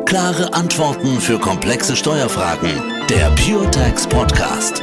Klare Antworten für komplexe Steuerfragen. Der PureTax Podcast.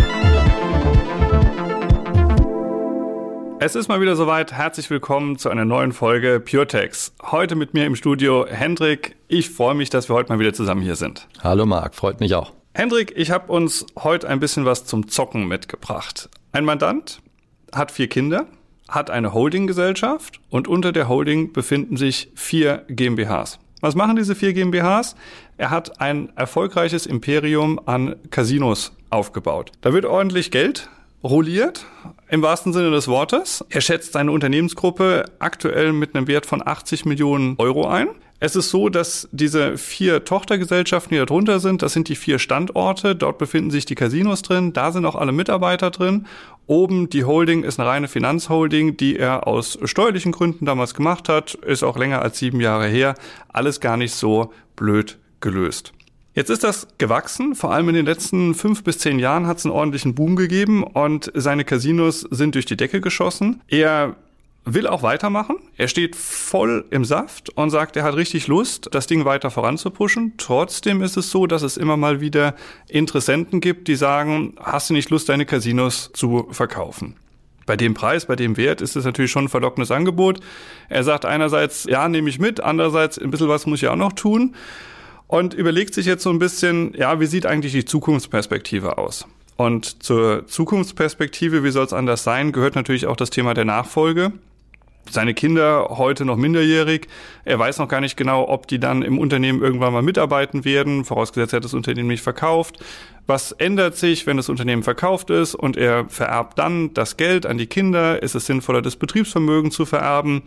Es ist mal wieder soweit. Herzlich willkommen zu einer neuen Folge PureTax. Heute mit mir im Studio Hendrik. Ich freue mich, dass wir heute mal wieder zusammen hier sind. Hallo Marc, freut mich auch. Hendrik, ich habe uns heute ein bisschen was zum Zocken mitgebracht. Ein Mandant hat 4 Kinder, hat eine Holdinggesellschaft und unter der Holding befinden sich 4 GmbHs. Was machen diese 4 GmbHs? Er hat ein erfolgreiches Imperium an Casinos aufgebaut. Da wird ordentlich Geld rolliert, im wahrsten Sinne des Wortes. Er schätzt seine Unternehmensgruppe aktuell mit einem Wert von 80 Millionen Euro ein. Es ist so, dass diese 4 Tochtergesellschaften, die da drunter sind, das sind die 4 Standorte. Dort befinden sich die Casinos drin. Da sind auch alle Mitarbeiter drin. Oben die Holding ist eine reine Finanzholding, die er aus steuerlichen Gründen damals gemacht hat. Ist auch länger als 7 Jahre her. Alles gar nicht so blöd gelöst. Jetzt ist das gewachsen, vor allem in den letzten 5 bis 10 Jahren hat es einen ordentlichen Boom gegeben und seine Casinos sind durch die Decke geschossen. Er will auch weitermachen, er steht voll im Saft und sagt, er hat richtig Lust, das Ding weiter voranzupushen. Trotzdem ist es so, dass es immer mal wieder Interessenten gibt, die sagen, hast du nicht Lust, deine Casinos zu verkaufen? Bei dem Preis, bei dem Wert ist es natürlich schon ein verlockendes Angebot. Er sagt einerseits, ja, nehme ich mit, andererseits, ein bisschen was muss ich auch noch tun. Und überlegt sich jetzt so ein bisschen, ja, wie sieht eigentlich die Zukunftsperspektive aus? Und zur Zukunftsperspektive, wie soll es anders sein, gehört natürlich auch das Thema der Nachfolge. Seine Kinder heute noch minderjährig. Er weiß noch gar nicht genau, ob die dann im Unternehmen irgendwann mal mitarbeiten werden, vorausgesetzt er hat das Unternehmen nicht verkauft. Was ändert sich, wenn das Unternehmen verkauft ist und er vererbt dann das Geld an die Kinder? Ist es sinnvoller, das Betriebsvermögen zu vererben?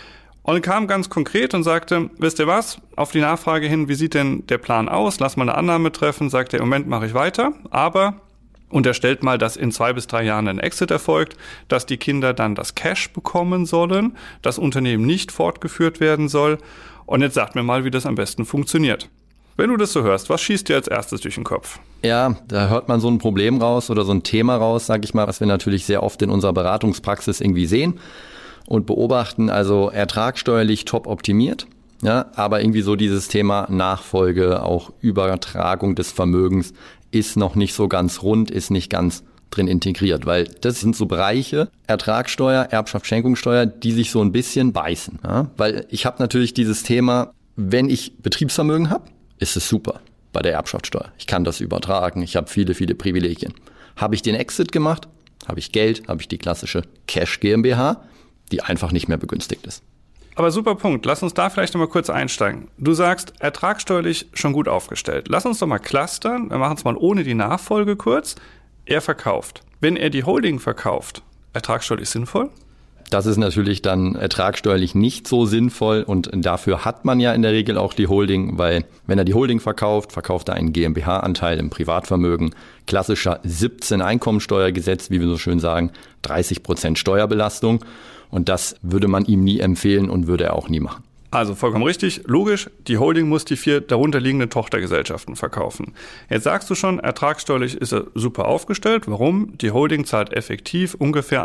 Und kam ganz konkret und sagte, wisst ihr was, auf die Nachfrage hin, wie sieht denn der Plan aus? Lass mal eine Annahme treffen, sagt er, im Moment mache ich weiter, aber unterstellt mal, dass in 2 bis 3 Jahren ein Exit erfolgt, dass die Kinder dann das Cash bekommen sollen, das Unternehmen nicht fortgeführt werden soll. Und jetzt sagt mir mal, wie das am besten funktioniert. Wenn du das so hörst, was schießt dir als erstes durch den Kopf? Ja, da hört man so ein Problem raus oder so ein Thema raus, sag ich mal, was wir natürlich sehr oft in unserer Beratungspraxis irgendwie sehen und beobachten, also ertragssteuerlich top optimiert, ja, aber irgendwie so dieses Thema Nachfolge, auch Übertragung des Vermögens ist noch nicht so ganz rund, ist nicht ganz drin integriert, weil das sind so Bereiche, Ertragssteuer, Erbschaft, Schenkungssteuer, die sich so ein bisschen beißen, ja, weil ich habe natürlich dieses Thema, wenn ich Betriebsvermögen habe, ist es super bei der Erbschaftssteuer. Ich kann das übertragen, ich habe viele, viele Privilegien. Habe ich den Exit gemacht, habe ich Geld, habe ich die klassische Cash GmbH, die einfach nicht mehr begünstigt ist. Aber super Punkt. Lass uns da vielleicht noch mal kurz einsteigen. Du sagst, ertragssteuerlich schon gut aufgestellt. Lass uns doch mal clustern. Wir machen es mal ohne die Nachfolge kurz. Er verkauft. Wenn er die Holding verkauft, ertragssteuerlich sinnvoll? Das ist natürlich dann ertragssteuerlich nicht so sinnvoll und dafür hat man ja in der Regel auch die Holding, weil wenn er die Holding verkauft, verkauft er einen GmbH-Anteil im Privatvermögen. Klassischer 17 Einkommensteuergesetz, wie wir so schön sagen, 30% Steuerbelastung. Und das würde man ihm nie empfehlen und würde er auch nie machen. Also vollkommen richtig, logisch, die Holding muss die 4 darunterliegenden Tochtergesellschaften verkaufen. Jetzt sagst du schon, ertragssteuerlich ist er super aufgestellt. Warum? Die Holding zahlt effektiv ungefähr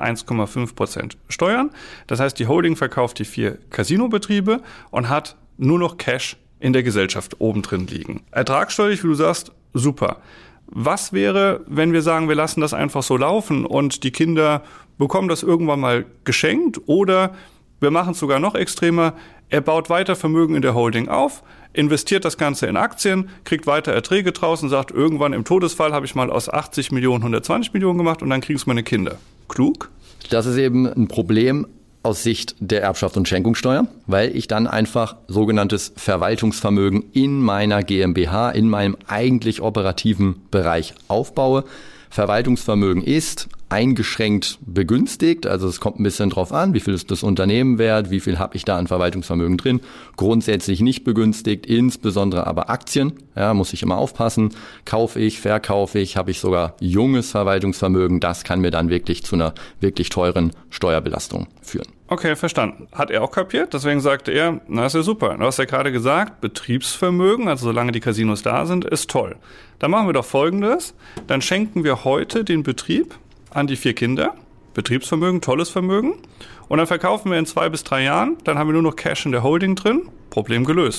1,5% Steuern. Das heißt, die Holding verkauft die 4 Casinobetriebe und hat nur noch Cash in der Gesellschaft oben drin liegen. Ertragssteuerlich, wie du sagst, super. Was wäre, wenn wir sagen, wir lassen das einfach so laufen und die Kinder bekommen das irgendwann mal geschenkt oder wir machen es sogar noch extremer, er baut weiter Vermögen in der Holding auf, investiert das Ganze in Aktien, kriegt weiter Erträge draus und sagt, irgendwann im Todesfall habe ich mal aus 80 Millionen 120 Millionen gemacht und dann kriegen es meine Kinder. Klug? Das ist eben ein Problem aus Sicht der Erbschaft- und Schenkungssteuer, weil ich dann einfach sogenanntes Verwaltungsvermögen in meiner GmbH, in meinem eigentlich operativen Bereich aufbaue. Verwaltungsvermögen ist eingeschränkt begünstigt, also es kommt ein bisschen drauf an, wie viel ist das Unternehmen wert, wie viel habe ich da an Verwaltungsvermögen drin, grundsätzlich nicht begünstigt, insbesondere aber Aktien, ja, muss ich immer aufpassen, kaufe ich, verkaufe ich, habe ich sogar junges Verwaltungsvermögen, das kann mir dann wirklich zu einer wirklich teuren Steuerbelastung führen. Okay, verstanden. Hat er auch kapiert, deswegen sagte er, na ist ja super, du hast ja gerade gesagt, Betriebsvermögen, also solange die Casinos da sind, ist toll. Dann machen wir doch Folgendes, dann schenken wir heute den Betrieb an die 4 Kinder, Betriebsvermögen, tolles Vermögen. Und dann verkaufen wir in 2 bis 3 Jahren, dann haben wir nur noch Cash in der Holding drin, Problem gelöst.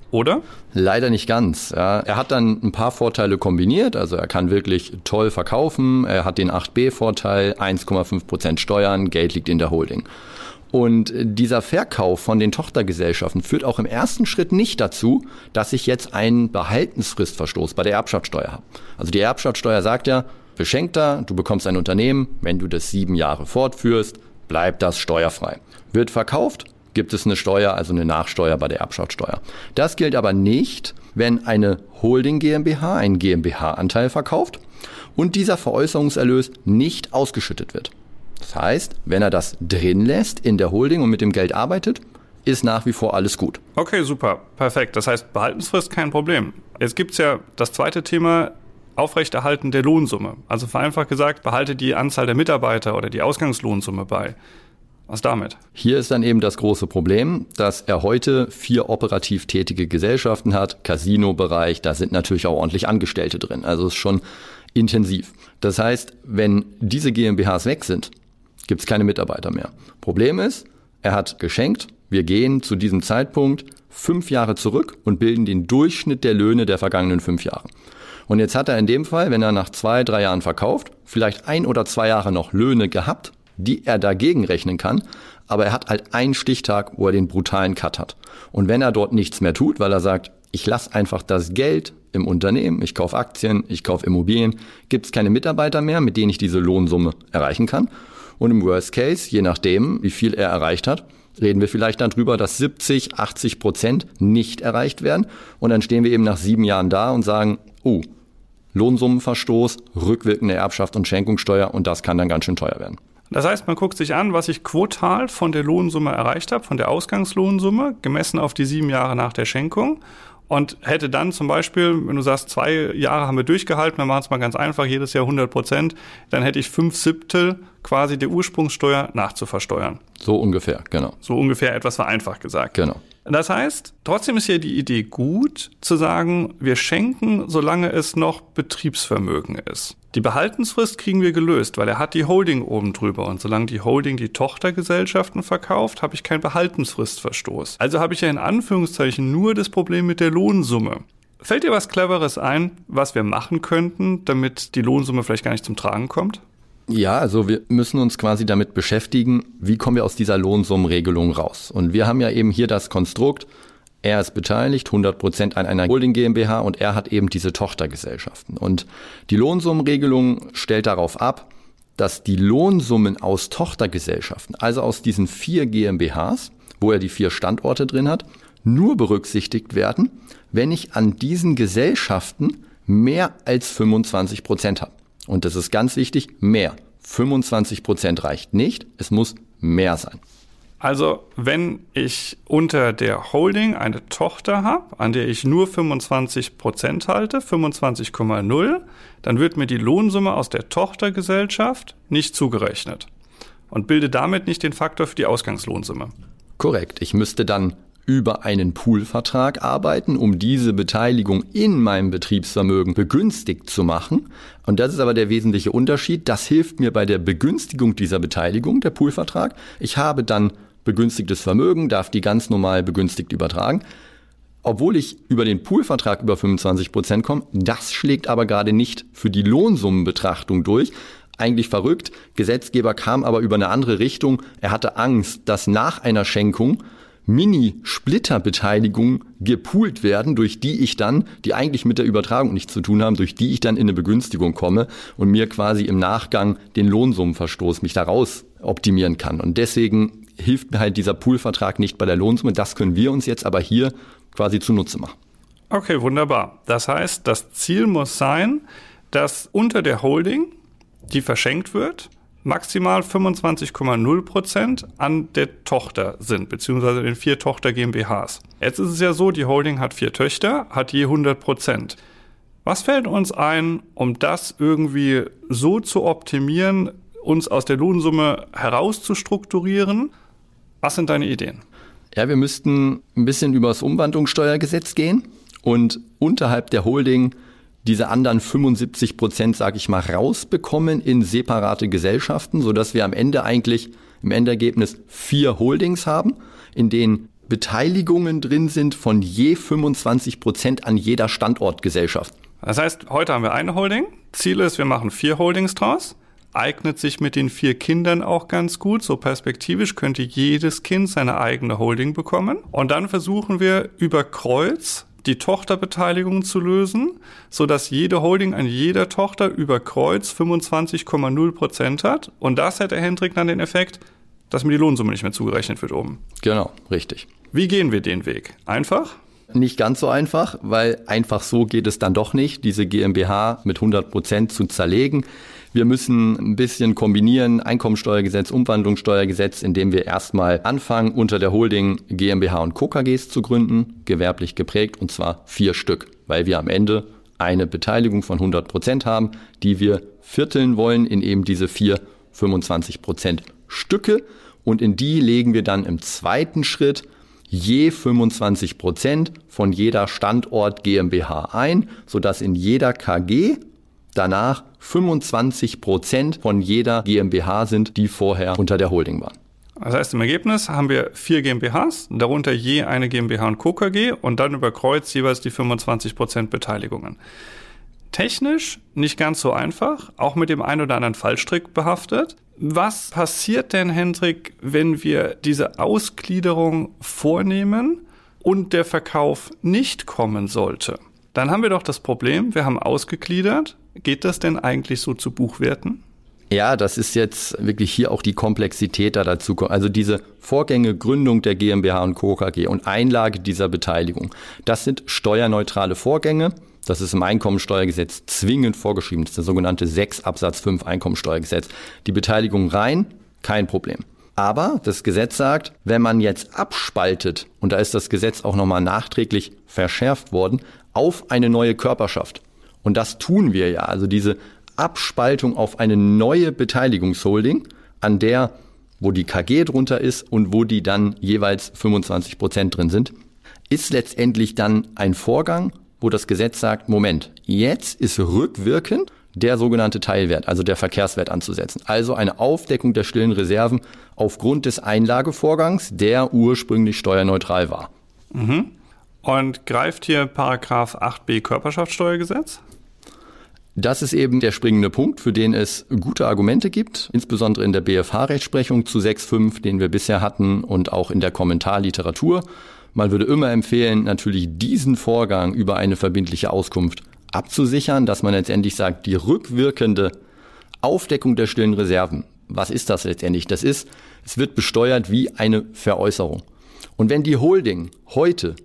oder? Leider nicht ganz. Ja. Er hat dann ein paar Vorteile kombiniert. Also er kann wirklich toll verkaufen. Er hat den 8b-Vorteil, 1,5% Steuern, Geld liegt in der Holding. Und dieser Verkauf von den Tochtergesellschaften führt auch im ersten Schritt nicht dazu, dass ich jetzt einen Behaltensfristverstoß bei der Erbschaftssteuer habe. Also die Erbschaftssteuer sagt ja, Beschenkter, du bekommst ein Unternehmen, wenn du das 7 Jahre fortführst, bleibt das steuerfrei. Wird verkauft, gibt es eine Steuer, also eine Nachsteuer bei der Erbschaftssteuer. Das gilt aber nicht, wenn eine Holding GmbH einen GmbH-Anteil verkauft und dieser Veräußerungserlös nicht ausgeschüttet wird. Das heißt, wenn er das drin lässt in der Holding und mit dem Geld arbeitet, ist nach wie vor alles gut. Okay, super, perfekt. Das heißt, Behaltensfrist kein Problem. Jetzt gibt's ja das zweite Thema, Aufrechterhalten der Lohnsumme. Also vereinfacht gesagt, behalte die Anzahl der Mitarbeiter oder die Ausgangslohnsumme bei. Was damit? Hier ist dann eben das große Problem, dass er heute 4 operativ tätige Gesellschaften hat, Casino-Bereich, da sind natürlich auch ordentlich Angestellte drin. Also ist schon intensiv. Das heißt, wenn diese GmbHs weg sind, gibt es keine Mitarbeiter mehr. Problem ist, er hat geschenkt, wir gehen zu diesem Zeitpunkt 5 Jahre zurück und bilden den Durchschnitt der Löhne der vergangenen 5 Jahre. Und jetzt hat er in dem Fall, wenn er nach 2-3 Jahren verkauft, vielleicht 1 oder 2 Jahre noch Löhne gehabt, die er dagegen rechnen kann, aber er hat halt einen Stichtag, wo er den brutalen Cut hat. Und wenn er dort nichts mehr tut, weil er sagt, ich lasse einfach das Geld im Unternehmen, ich kaufe Aktien, ich kaufe Immobilien, gibt es keine Mitarbeiter mehr, mit denen ich diese Lohnsumme erreichen kann. Und im Worst Case, je nachdem, wie viel er erreicht hat, reden wir vielleicht darüber, dass 70-80% nicht erreicht werden. Und dann stehen wir eben nach 7 Jahren da und sagen, oh, Lohnsummenverstoß, rückwirkende Erbschaft und Schenkungssteuer und das kann dann ganz schön teuer werden. Das heißt, man guckt sich an, was ich quotal von der Lohnsumme erreicht habe, von der Ausgangslohnsumme, gemessen auf die 7 Jahre nach der Schenkung. Und hätte dann zum Beispiel, wenn du sagst, 2 Jahre haben wir durchgehalten, dann machen es mal ganz einfach, jedes Jahr 100%, dann hätte ich 5/7 quasi der Ursprungssteuer nachzuversteuern. So ungefähr, genau. So ungefähr etwas vereinfacht gesagt. Genau. Das heißt, trotzdem ist ja die Idee gut, zu sagen, wir schenken, solange es noch Betriebsvermögen ist. Die Behaltensfrist kriegen wir gelöst, weil er hat die Holding oben drüber. Und solange die Holding die Tochtergesellschaften verkauft, habe ich keinen Behaltensfristverstoß. Also habe ich ja in Anführungszeichen nur das Problem mit der Lohnsumme. Fällt dir was Cleveres ein, was wir machen könnten, damit die Lohnsumme vielleicht gar nicht zum Tragen kommt? Ja, also wir müssen uns quasi damit beschäftigen, wie kommen wir aus dieser Lohnsummenregelung raus. Und wir haben ja eben hier das Konstrukt, er ist beteiligt, 100% an einer Holding GmbH und er hat eben diese Tochtergesellschaften. Und die Lohnsummenregelung stellt darauf ab, dass die Lohnsummen aus Tochtergesellschaften, also aus diesen 4 GmbHs, wo er die 4 Standorte drin hat, nur berücksichtigt werden, wenn ich an diesen Gesellschaften mehr als 25% habe. Und das ist ganz wichtig, mehr. 25% reicht nicht, es muss mehr sein. Also wenn ich unter der Holding eine Tochter habe, an der ich nur 25% halte, 25,0, dann wird mir die Lohnsumme aus der Tochtergesellschaft nicht zugerechnet und bilde damit nicht den Faktor für die Ausgangslohnsumme. Korrekt, ich müsste dann über einen Poolvertrag arbeiten, um diese Beteiligung in meinem Betriebsvermögen begünstigt zu machen. Und das ist aber der wesentliche Unterschied. Das hilft mir bei der Begünstigung dieser Beteiligung, der Poolvertrag. Ich habe dann begünstigtes Vermögen, darf die ganz normal begünstigt übertragen. Obwohl ich über den Poolvertrag über 25% komme, das schlägt aber gerade nicht für die Lohnsummenbetrachtung durch. Eigentlich verrückt. Gesetzgeber kam aber über eine andere Richtung. Er hatte Angst, dass nach einer Schenkung Mini-Splitter-Beteiligungen gepoolt werden, durch die ich dann, die eigentlich mit der Übertragung nichts zu tun haben, durch die ich dann in eine Begünstigung komme und mir quasi im Nachgang den Lohnsummenverstoß mich daraus optimieren kann. Und deswegen hilft mir halt dieser Poolvertrag nicht bei der Lohnsumme. Das können wir uns jetzt aber hier quasi zunutze machen. Okay, wunderbar. Das heißt, das Ziel muss sein, dass unter der Holding, die verschenkt wird, maximal 25,0% an der Tochter sind, beziehungsweise den 4 Tochter GmbHs. Jetzt ist es ja so, die Holding hat 4 Töchter, hat je 100%. Was fällt uns ein, um das irgendwie so zu optimieren, uns aus der Lohnsumme herauszustrukturieren? Was sind deine Ideen? Ja, wir müssten ein bisschen über das Umwandlungssteuergesetz gehen und unterhalb der Holding diese anderen 75%, sage ich mal, rausbekommen in separate Gesellschaften, sodass wir am Ende eigentlich im Endergebnis 4 Holdings haben, in denen Beteiligungen drin sind von je 25% an jeder Standortgesellschaft. Das heißt, heute haben wir eine Holding. Ziel ist, wir machen 4 Holdings draus. Eignet sich mit den 4 Kindern auch ganz gut. So perspektivisch könnte jedes Kind seine eigene Holding bekommen. Und dann versuchen wir über Kreuz die Tochterbeteiligung zu lösen, sodass jede Holding an jeder Tochter über Kreuz 25,0% hat. Und das hat der Hendrik dann den Effekt, dass mir die Lohnsumme nicht mehr zugerechnet wird oben. Genau, richtig. Wie gehen wir den Weg? Einfach? Nicht ganz so einfach, weil einfach so geht es dann doch nicht, diese GmbH mit 100% zu zerlegen. Wir müssen ein bisschen kombinieren, Einkommensteuergesetz, Umwandlungssteuergesetz, indem wir erstmal anfangen, unter der Holding GmbH und Co. KGs zu gründen, gewerblich geprägt, und zwar 4 Stück, weil wir am Ende eine Beteiligung von 100% haben, die wir vierteln wollen in eben diese 4 25% Stücke, und in die legen wir dann im zweiten Schritt je 25% von jeder Standort GmbH ein, sodass in jeder KG danach 25% von jeder GmbH sind, die vorher unter der Holding waren. Das heißt, im Ergebnis haben wir 4 GmbHs, darunter je eine GmbH und Co. KG und dann über Kreuz jeweils die 25% Beteiligungen. Technisch nicht ganz so einfach, auch mit dem einen oder anderen Fallstrick behaftet. Was passiert denn, Hendrik, wenn wir diese Ausgliederung vornehmen und der Verkauf nicht kommen sollte? Dann haben wir doch das Problem, wir haben ausgegliedert. Geht das denn eigentlich so zu Buchwerten? Ja, das ist jetzt wirklich hier auch die Komplexität da dazu. Also diese Vorgänge, Gründung der GmbH und Co. KG und Einlage dieser Beteiligung, das sind steuerneutrale Vorgänge. Das ist im Einkommensteuergesetz zwingend vorgeschrieben. Das ist der sogenannte 6 Absatz 5 Einkommensteuergesetz. Die Beteiligung rein, kein Problem. Aber das Gesetz sagt, wenn man jetzt abspaltet, und da ist das Gesetz auch nochmal nachträglich verschärft worden, auf eine neue Körperschaft. Und das tun wir ja. Also diese Abspaltung auf eine neue Beteiligungsholding, an der, wo die KG drunter ist und wo die dann jeweils 25% drin sind, ist letztendlich dann ein Vorgang, wo das Gesetz sagt, Moment, jetzt ist rückwirkend der sogenannte Teilwert, also der Verkehrswert anzusetzen. Also eine Aufdeckung der stillen Reserven aufgrund des Einlagevorgangs, der ursprünglich steuerneutral war. Mhm. Und greift hier Paragraph 8b Körperschaftssteuergesetz? Das ist eben der springende Punkt, für den es gute Argumente gibt, insbesondere in der BFH-Rechtsprechung zu 6.5, den wir bisher hatten, und auch in der Kommentarliteratur. Man würde immer empfehlen, natürlich diesen Vorgang über eine verbindliche Auskunft abzusichern, dass man letztendlich sagt, die rückwirkende Aufdeckung der stillen Reserven, was ist das letztendlich? Das ist, es wird besteuert wie eine Veräußerung. Und wenn die Holding heute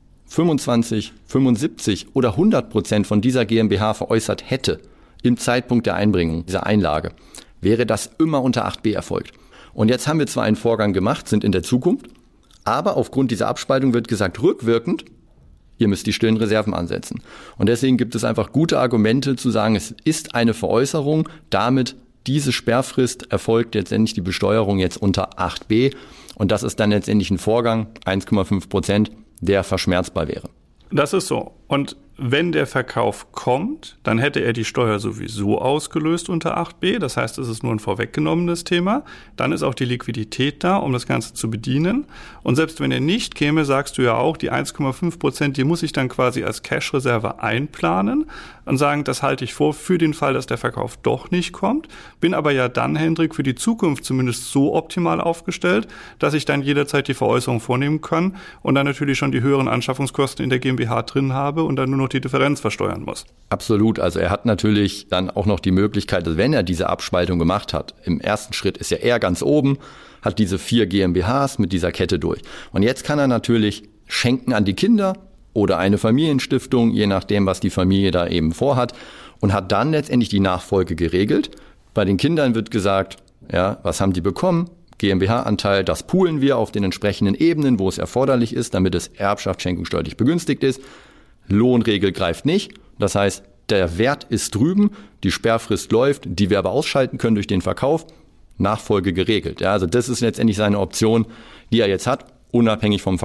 25, 75 oder 100% von dieser GmbH veräußert hätte, im Zeitpunkt der Einbringung dieser Einlage, wäre das immer unter 8b erfolgt. Und jetzt haben wir zwar einen Vorgang gemacht, sind in der Zukunft, aber aufgrund dieser Abspaltung wird gesagt, rückwirkend, ihr müsst die stillen Reserven ansetzen. Und deswegen gibt es einfach gute Argumente zu sagen, es ist eine Veräußerung, damit diese Sperrfrist erfolgt letztendlich die Besteuerung jetzt unter 8b. Und das ist dann letztendlich ein Vorgang, 1,5%, der verschmerzbar wäre. Das ist so. Und wenn der Verkauf kommt, dann hätte er die Steuer sowieso ausgelöst unter 8b. Das heißt, es ist nur ein vorweggenommenes Thema. Dann ist auch die Liquidität da, um das Ganze zu bedienen. Und selbst wenn er nicht käme, sagst du ja auch, die 1,5%, die muss ich dann quasi als Cash-Reserve einplanen und sagen, das halte ich vor für den Fall, dass der Verkauf doch nicht kommt. Bin aber ja dann, Hendrik, für die Zukunft zumindest so optimal aufgestellt, dass ich dann jederzeit die Veräußerung vornehmen kann und dann natürlich schon die höheren Anschaffungskosten in der GmbH drin habe und dann nur noch die Differenz versteuern muss. Absolut. Also er hat natürlich dann auch noch die Möglichkeit, dass wenn er diese Abspaltung gemacht hat, im ersten Schritt ist ja er ganz oben, hat diese 4 GmbHs mit dieser Kette durch. Und jetzt kann er natürlich schenken an die Kinder oder eine Familienstiftung, je nachdem, was die Familie da eben vorhat, und hat dann letztendlich die Nachfolge geregelt. Bei den Kindern wird gesagt, ja, was haben die bekommen? GmbH-Anteil, das poolen wir auf den entsprechenden Ebenen, wo es erforderlich ist, damit es Erbschaftsschenkung steuerlich begünstigt ist. Lohnregel greift nicht. Das heißt, der Wert ist drüben, die Sperrfrist läuft, die wir aber ausschalten können durch den Verkauf. Nachfolge geregelt. Ja, also das ist letztendlich seine Option, die er jetzt hat, unabhängig vom Verkauf.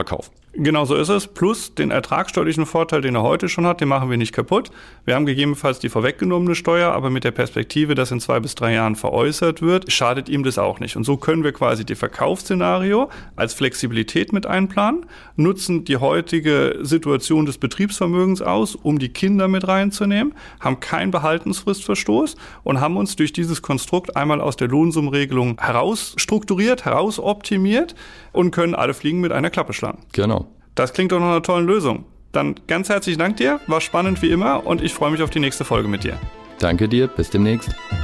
Genau so ist es. Plus den ertragssteuerlichen Vorteil, den er heute schon hat, den machen wir nicht kaputt. Wir haben gegebenenfalls die vorweggenommene Steuer, aber mit der Perspektive, dass in 2 bis 3 Jahren veräußert wird, schadet ihm das auch nicht. Und so können wir quasi die Verkaufsszenario als Flexibilität mit einplanen, nutzen die heutige Situation des Betriebsvermögens aus, um die Kinder mit reinzunehmen, haben keinen Behaltensfristverstoß und haben uns durch dieses Konstrukt einmal aus der Lohnsummenregelung herausstrukturiert, herausoptimiert und können alle Fliegen mit einer Klappe schlagen. Genau. Das klingt doch nach einer tollen Lösung. Dann ganz herzlichen Dank dir, war spannend wie immer und ich freue mich auf die nächste Folge mit dir. Danke dir, bis demnächst.